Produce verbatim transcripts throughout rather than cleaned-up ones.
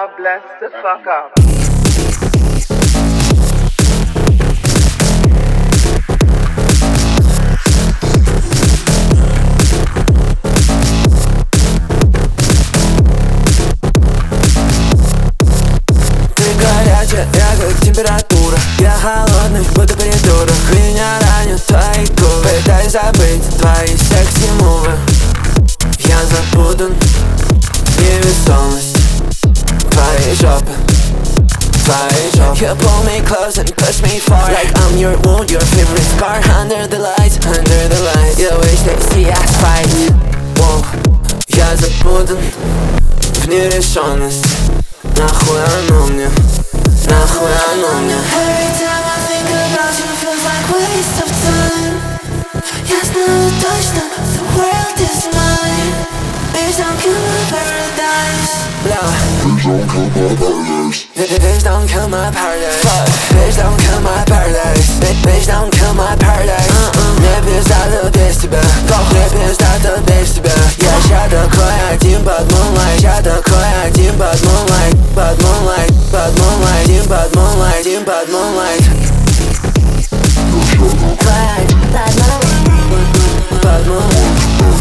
God bless the fuck up. Я как температура, я холодный, будто придурок. Меня ранят твои губы, пытаюсь забыть твои секси-мувы. Я запутан, невесомость твоей жопы, твоей жопы. You pull me close and push me far, like I'm your wound, your favorite scar. Under the lights, under the lights, you wish they see us fight. Whoa. Я запутан в нерешенность. Нахуй оно мне, нахуй оно мне. Every time I think about you feels like waste of time. Я знаю точно, the world is mine. Bitch, don't kill my paradise. Blah. Bitch, don't kill my paradise. Bitch, don't kill my paradise. Fuck. Bitch, don't kill my paradise. Bitch, bitch, don't kill my paradise. uh-uh. Мне пизда без тебя. Мне пизда без тебя. Я ща такой один под moonlight. Я такой один под moonlight. Под moonlight, под moonlight. Один под moonlight, один под moonlight. Под moonlight, под moonlight.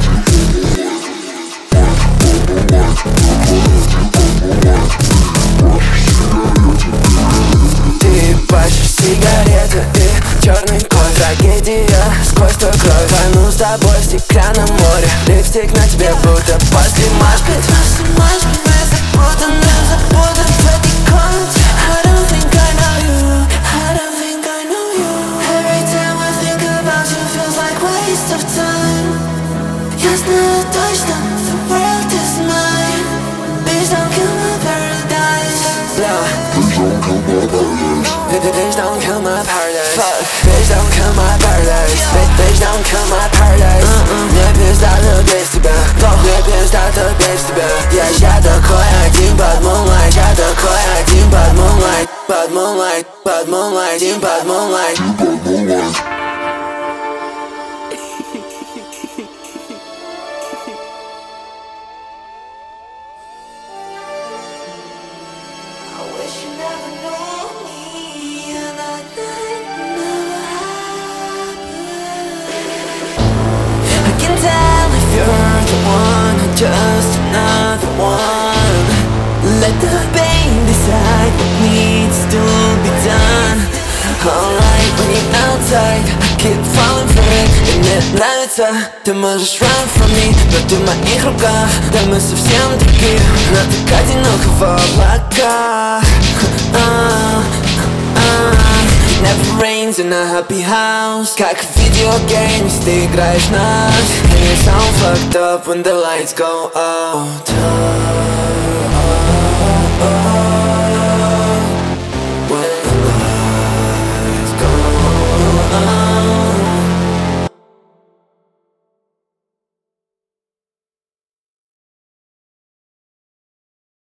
Ты пашешь сигареты и черный кофе. Трагедия сквозь твою кровь. Тону с тобой в стеклянном море. Липстик на тебе будто после машпит. После машпит мы запутаны, запутаны в этой комнате. I don't think I know you, I don't think I know you. Every time I think about you feels like waste of time. Я знаю точно, the world is mine. Bitch, don't kill my paradise. Bitch, don't kill my paradise. Fuck. Bitch, don't kill my paradise. Bitch, don't kill my paradise. Мне пизда без тебя. Мне пизда без тебя. Я ща такой один под moonlight. Я такой один под moonlight. Под moonlight, под moonlight, один под moonlight. I wish you never knew me, and that night never happened. I can tell if you're the one or just another one. Let the pain decide what needs to be done. Alright, when you're outside, I keep falling for it. И мне нравится, ты можешь run from me, но ты в моих руках, да мы совсем другие. Но так одиноко в облаках. It never rains in a happy house. Как в видеогеймс, ты играешь нас. And it's all fucked up when the lights go out.